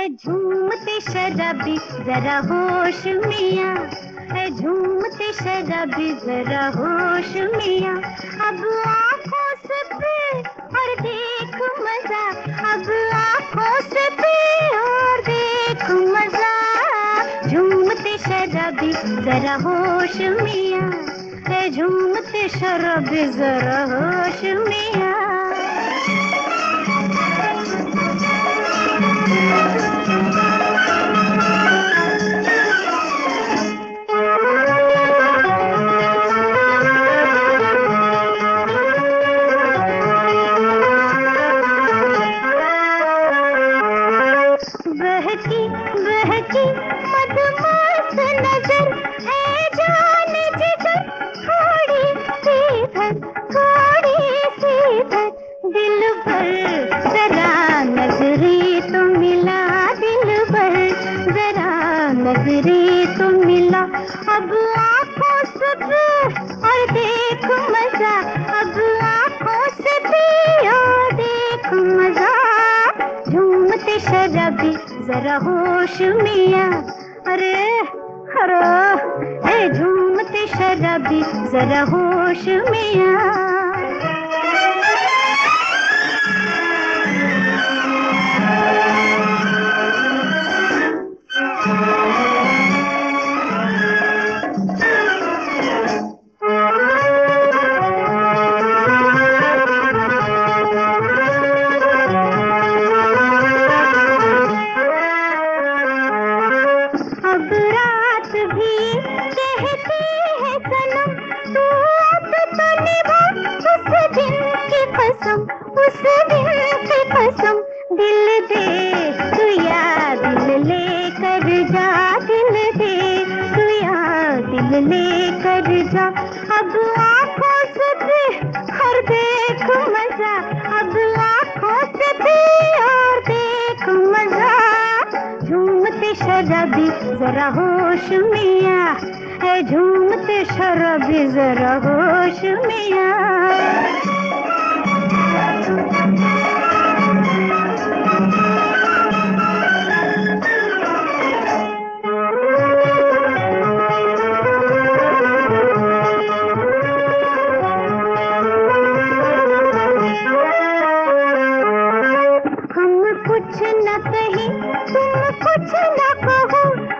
झूमते शराबी जरा होश मियाँ, झूमते शराबी जरा होश मियाँ। अब आँखों से पी और देख मजा, अब आँखों से पी और देख मजा। झूमते शराबी जरा होश मियाँ, झूमते शराबी जरा होश मियाँ। बहकी बहकी मदमस्त नजर, ऐ जान जिगर थोड़ी सी धर, थोड़ी सी धर। दिल भर जरा नजरे तो मिला, दिल भर जरा नजरे तो मिला। अब आँखों से पी और देख मजा, अब आँखों से पी और देख मजा। झूमते शराबी जरा होश मियाँ, अरे अरे झूमते शराबी जरा होश मियाँ। अब रात भी कहती है सनम, तू अब तो निभा उस दिन की कसम, उस दिन की कसम। दिल दे तू या दिल ले कर जा, दिल दे तू या दिल ले कर जा। अब आँखों से पी और देख मजा, अब आँखों से पी और देख मजा। झूमते शराबी जरा होश मियाँ, झूमते शराबी जरा होश मियाँ। हम कुछ न कहें, तुम कुछ न कहो,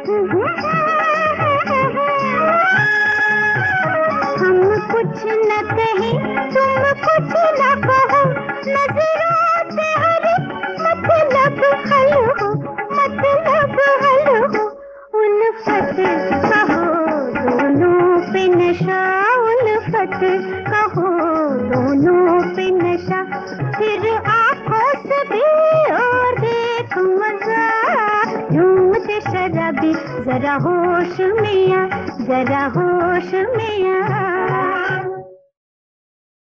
हम कुछ न कहें, तुम कुछ न कहो। नजरों से हर मतलब हल हो, मतलब हल हो। उल्फत कहो दोनों पे नशा, उल्फत कहो दोनों पे नशा। फिर आँखों से भी और देख मजा। झूमते शराबी जरा होश मियाँ, जरा होश मियाँ।